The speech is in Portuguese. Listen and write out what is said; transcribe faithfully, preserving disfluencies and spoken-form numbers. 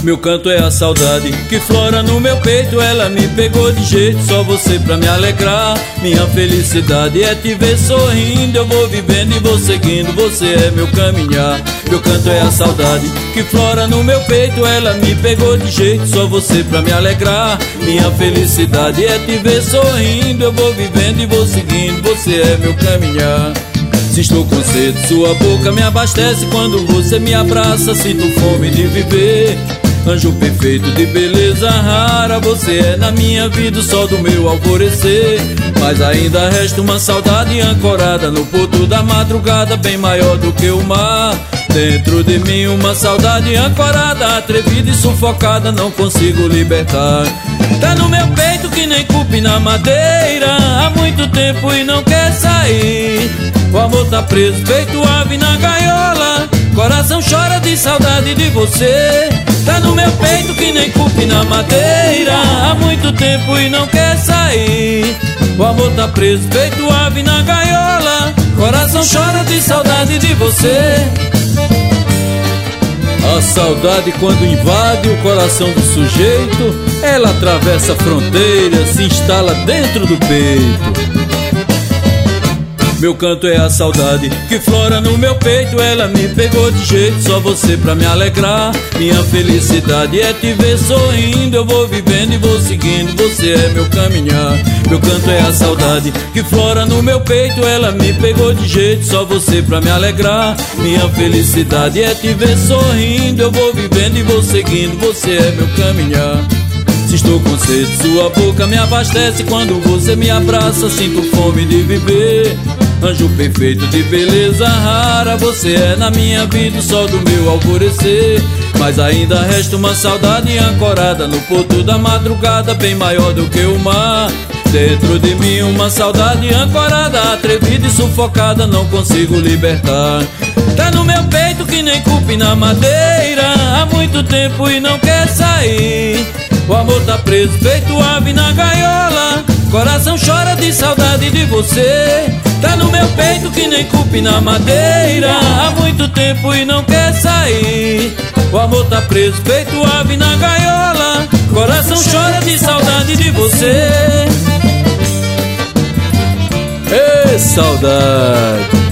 Meu canto é a saudade que flora no meu peito. Ela me pegou de jeito, só você pra me alegrar. Minha felicidade é te ver sorrindo. Eu vou vivendo e vou seguindo, você é meu caminhar. Meu canto é a saudade que flora no meu peito. Ela me pegou de jeito, só você pra me alegrar. Minha felicidade é te ver sorrindo. Eu vou vivendo e vou seguindo, você é meu caminhar. Se estou com sede, sua boca me abastece. Quando você me abraça, sinto fome de viver. Anjo perfeito de beleza rara, você é na minha vida o sol do meu alvorecer. Mas ainda resta uma saudade ancorada no porto da madrugada, bem maior do que o mar. Dentro de mim uma saudade ancorada, atrevida e sufocada, não consigo libertar. Tá no meu peito que nem cupim na madeira, há muito tempo e não quer sair. O amor tá preso, feito ave na gaiola, coração chora de saudade de você. Tá no meu peito que nem cupim na madeira, há muito tempo e não quer sair. O amor tá preso, feito ave na gaiola, coração chora de saudade de você. A saudade quando invade o coração do sujeito, ela atravessa fronteiras, se instala dentro do peito. Meu canto é a saudade que flora no meu peito. Ela me pegou de jeito, só você pra me alegrar. Minha felicidade é te ver sorrindo. Eu vou vivendo e vou seguindo, você é meu caminhar. Meu canto é a saudade que flora no meu peito. Ela me pegou de jeito, só você pra me alegrar. Minha felicidade é te ver sorrindo. Eu vou vivendo e vou seguindo, você é meu caminhar. Se estou com sede, sua boca me abastece. Quando você me abraça, sinto fome de viver. Anjo perfeito de beleza rara, você é na minha vida o sol do meu alvorecer. Mas ainda resta uma saudade ancorada no porto da madrugada, bem maior do que o mar. Dentro de mim uma saudade ancorada, atrevida e sufocada, não consigo libertar. Tá no meu peito que nem cupim na madeira, há muito tempo e não quer sair. O amor tá preso, feito ave na gaiola, coração chora de saudade de você. Tá no meu peito que nem cupim na madeira, há muito tempo e não quer sair. O amor tá preso, feito ave na gaiola, coração chora de saudade de você. Ê, saudade!